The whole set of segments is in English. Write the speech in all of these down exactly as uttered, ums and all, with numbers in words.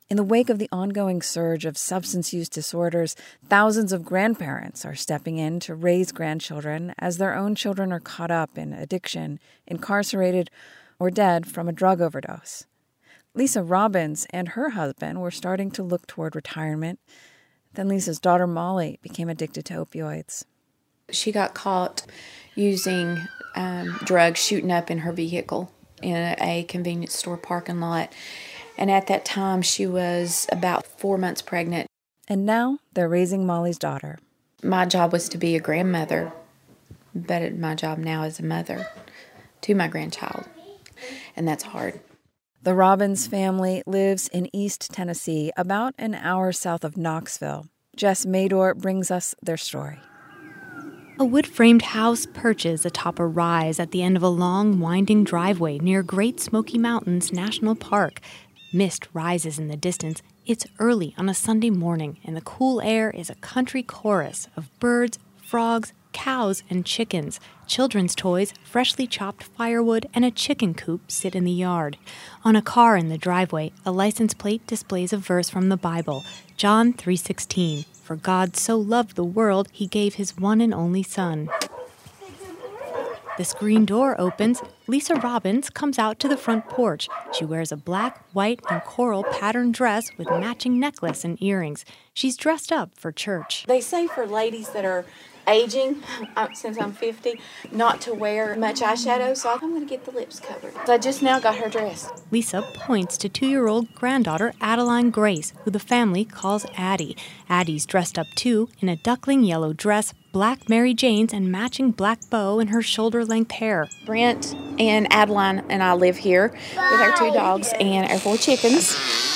In the wake of the ongoing surge of substance use disorders, thousands of grandparents are stepping in to raise grandchildren as their own children are caught up in addiction, incarcerated, or dead from a drug overdose. Lisa Robbins and her husband were starting to look toward retirement. Then Lisa's daughter Molly became addicted to opioids. She got caught using um, drugs shooting up in her vehicle in a convenience store parking lot. And at that time, she was about four months pregnant. And now they're raising Molly's daughter. My job was to be a grandmother, but my job now is a mother to my grandchild. And that's hard. The Robbins family lives in East Tennessee, about an hour south of Knoxville. Jess Mador brings us their story. A wood-framed house perches atop a rise at the end of a long, winding driveway near Great Smoky Mountains National Park. Mist rises in the distance. It's early on a Sunday morning, and the cool air is a country chorus of birds, frogs, cows, and chickens. Children's toys, freshly chopped firewood, and a chicken coop sit in the yard. On a car in the driveway, a license plate displays a verse from the Bible, John three sixteen. For God so loved the world, he gave his one and only Son. The screen door opens. Lisa Robbins comes out to the front porch. She wears a black, white, and coral patterned dress with matching necklace and earrings. She's dressed up for church. They say for ladies that are aging, uh, since I'm fifty, not to wear much eyeshadow, so I'm going to get the lips covered. I just now got her dressed. Lisa points to two-year-old granddaughter Adeline Grace, who the family calls Addie. Addie's dressed up too in a duckling yellow dress, black Mary Janes, and matching black bow in her shoulder-length hair. Brent and Adeline and I live here with our two dogs and our four chickens.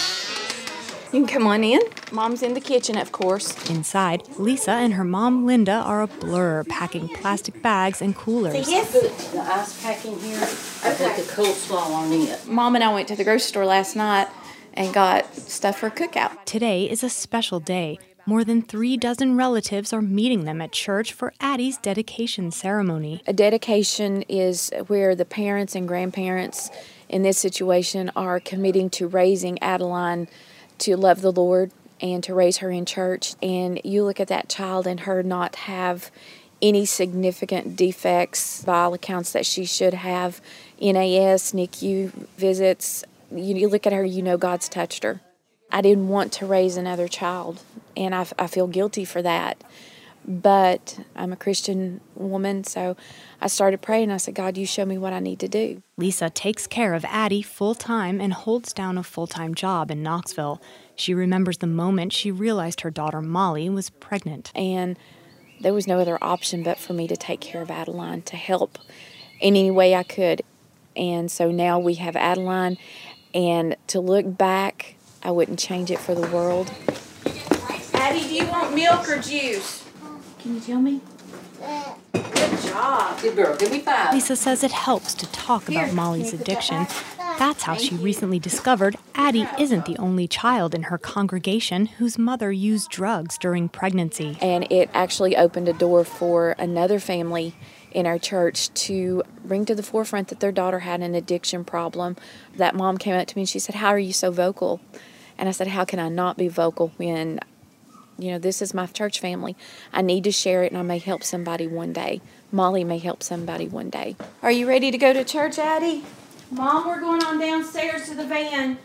You can come on in. Mom's in the kitchen, of course. Inside, Lisa and her mom, Linda, are a blur, packing plastic bags and coolers. Yes. Put the ice pack in here. I put the coleslaw on it. Mom and I went to the grocery store last night and got stuff for a cookout. Today is a special day. More than three dozen relatives are meeting them at church for Addie's dedication ceremony. A dedication is where the parents and grandparents in this situation are committing to raising Adeline to love the Lord and to raise her in church. And you look at that child and her not have any significant defects by all accounts that she should have. N A S, N I C U visits, you, you look at her, you know God's touched her. I didn't want to raise another child, and I, I feel guilty for that. But I'm a Christian woman, so I started praying. I said, God, you show me what I need to do. Lisa takes care of Addie full-time and holds down a full-time job in Knoxville. She remembers the moment she realized her daughter Molly was pregnant. And there was no other option but for me to take care of Adeline, to help in any way I could. And so now we have Adeline, and to look back, I wouldn't change it for the world. Addie, do you want milk or juice? Can you tell me? Good job. Good girl. Give me five. Lisa says it helps to talk about Molly's addiction. That's how she recently discovered Addie isn't the only child in her congregation whose mother used drugs during pregnancy. And it actually opened a door for another family in our church to bring to the forefront that their daughter had an addiction problem. That mom came up to me and she said, how are you so vocal? And I said, how can I not be vocal when, you know, this is my church family. I need to share it, and I may help somebody one day. Molly may help somebody one day. Are you ready to go to church, Addie? Mom, we're going on downstairs to the van.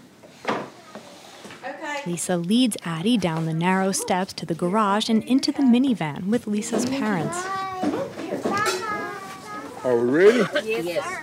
Okay. Lisa leads Addie down the narrow steps to the garage and into the minivan with Lisa's parents. Are we ready? Yes. yes.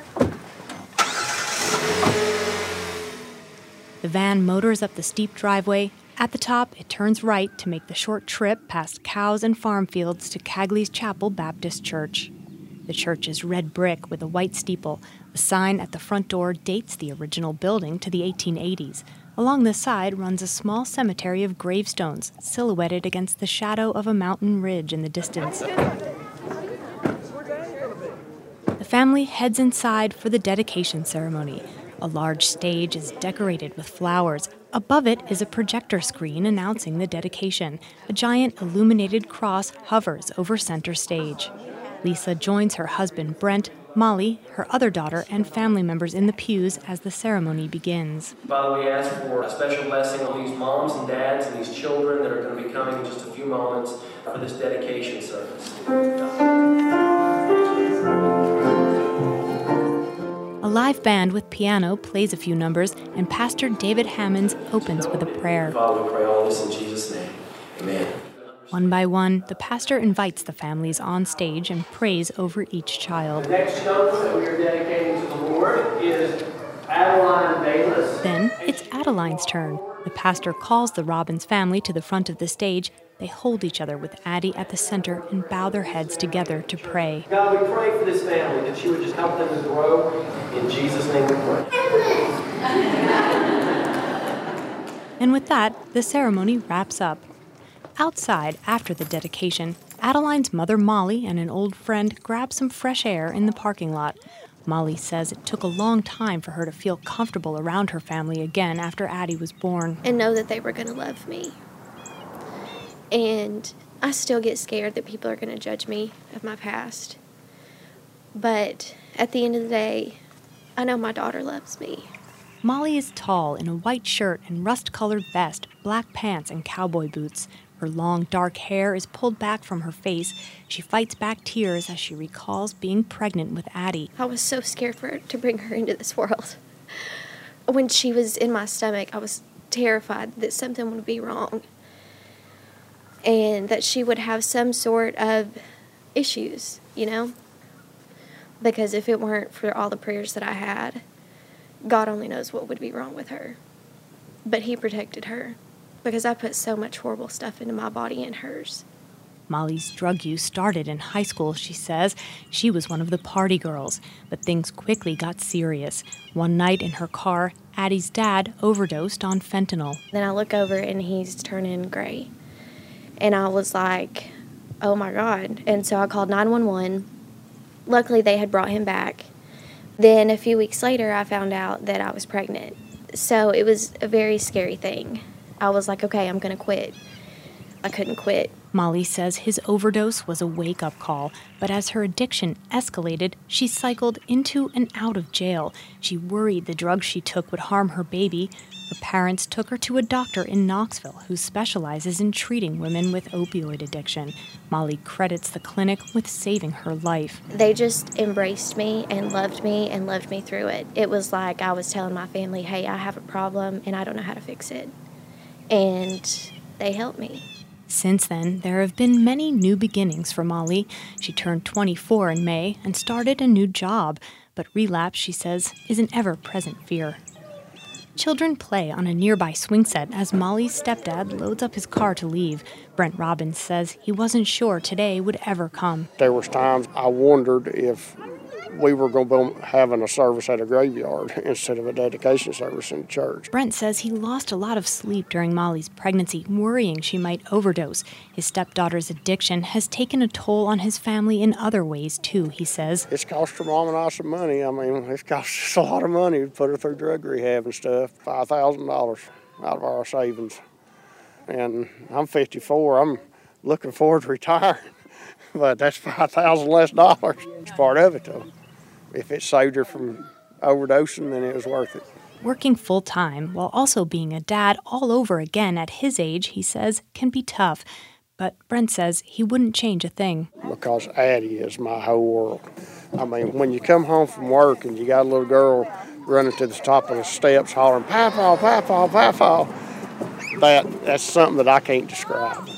The van motors up the steep driveway. At the top, it turns right to make the short trip past cows and farm fields to Cagley's Chapel Baptist Church. The church is red brick with a white steeple. A sign at the front door dates the original building to the eighteen eighties. Along the side runs a small cemetery of gravestones, silhouetted against the shadow of a mountain ridge in the distance. The family heads inside for the dedication ceremony. A large stage is decorated with flowers. Above it is a projector screen announcing the dedication. A giant illuminated cross hovers over center stage. Lisa joins her husband, Brent. Molly, her other daughter, and family members in the pews as the ceremony begins. Father, we ask for a special blessing on these moms and dads and these children that are going to be coming in just a few moments for this dedication service. A live band with piano plays a few numbers, and Pastor David Hammonds opens with a prayer. Father, we pray all this in Jesus' name. Amen. One by one, the pastor invites the families on stage and prays over each child. The next young one that we are dedicating to the Lord is Adeline Bayless. Then it's Adeline's turn. The pastor calls the Robbins family to the front of the stage. They hold each other with Addie at the center and bow their heads together to pray. God, we pray for this family, that you would just help them to grow. In Jesus' name we pray. And with that, the ceremony wraps up. Outside, after the dedication, Adeline's mother, Molly, and an old friend grab some fresh air in the parking lot. Molly says it took a long time for her to feel comfortable around her family again after Addie was born. And know that they were going to love me. And I still get scared that people are going to judge me of my past. But at the end of the day, I know my daughter loves me. Molly is tall in a white shirt and rust-colored vest, black pants, and cowboy boots. Her long, dark hair is pulled back from her face. She fights back tears as she recalls being pregnant with Addie. I was so scared for her to bring her into this world. When she was in my stomach, I was terrified that something would be wrong and that she would have some sort of issues, you know? Because if it weren't for all the prayers that I had, God only knows what would be wrong with her. But He protected her because I put so much horrible stuff into my body and hers. Molly's drug use started in high school, she says. She was one of the party girls, but things quickly got serious. One night in her car, Addie's dad overdosed on fentanyl. Then I look over and he's turning gray. And I was like, oh my God. And so I called nine one one. Luckily, they had brought him back. Then a few weeks later, I found out that I was pregnant. So it was a very scary thing. I was like, okay, I'm going to quit. I couldn't quit. Molly says his overdose was a wake-up call, but as her addiction escalated, she cycled into and out of jail. She worried the drugs she took would harm her baby. Her parents took her to a doctor in Knoxville who specializes in treating women with opioid addiction. Molly credits the clinic with saving her life. They just embraced me and loved me and loved me through it. It was like I was telling my family, hey, I have a problem and I don't know how to fix it. And they helped me. Since then, there have been many new beginnings for Molly. She turned twenty-four in May and started a new job, but relapse, she says, is an ever-present fear. Children play on a nearby swing set as Molly's stepdad loads up his car to leave. Brent Robbins says he wasn't sure today would ever come. There was times I wondered if we were going to be having a service at a graveyard instead of a dedication service in church. Brent says he lost a lot of sleep during Molly's pregnancy, worrying she might overdose. His stepdaughter's addiction has taken a toll on his family in other ways, too, he says. It's cost her mom and I some money. I mean, it's cost us a lot of money to put her through drug rehab and stuff. five thousand dollars out of our savings. And I'm fifty-four. I'm looking forward to retiring. But that's five thousand dollars less dollars. It's part of it, though. If it saved her from overdosing, then it was worth it. Working full-time while also being a dad all over again at his age, he says, can be tough. But Brent says he wouldn't change a thing. Because Addie is my whole world. I mean, when you come home from work and you got a little girl running to the top of the steps hollering, Papa, Papa, Papa, that, that's something that I can't describe.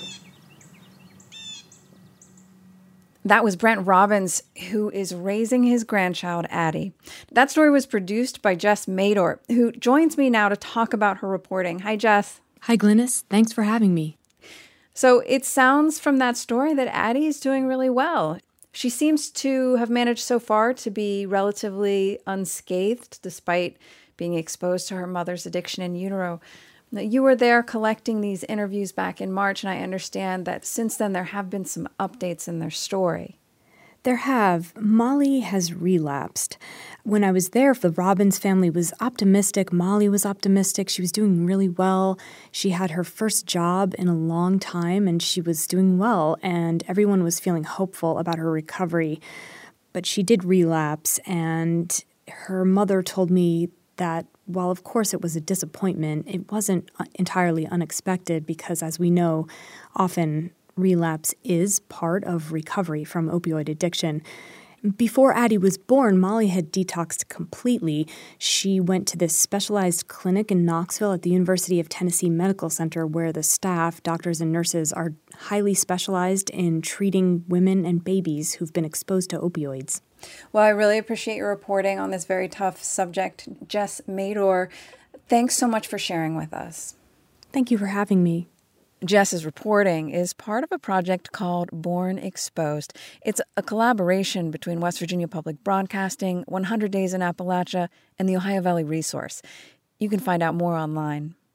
That was Brent Robbins, who is raising his grandchild, Addie. That story was produced by Jess Mador, who joins me now to talk about her reporting. Hi, Jess. Hi, Glynis. Thanks for having me. So it sounds from that story that Addie is doing really well. She seems to have managed so far to be relatively unscathed, despite being exposed to her mother's addiction in utero. You were there collecting these interviews back in March, and I understand that since then there have been some updates in their story. There have. Molly has relapsed. When I was there, the Robbins family was optimistic. Molly was optimistic. She was doing really well. She had her first job in a long time, and she was doing well, and everyone was feeling hopeful about her recovery. but she did relapse, and her mother told me that while of course it was a disappointment, it wasn't entirely unexpected because, as we know, often relapse is part of recovery from opioid addiction. Before Addie was born, Molly had detoxed completely. She went to this specialized clinic in Knoxville at the University of Tennessee Medical Center where the staff, doctors and nurses, are highly specialized in treating women and babies who've been exposed to opioids. Well, I really appreciate your reporting on this very tough subject. Jess Mador, thanks so much for sharing with us. Thank you for having me. Jess's reporting is part of a project called Born Exposed. It's a collaboration between West Virginia Public Broadcasting, one hundred Days in Appalachia, and the Ohio Valley Resource. You can find out more online.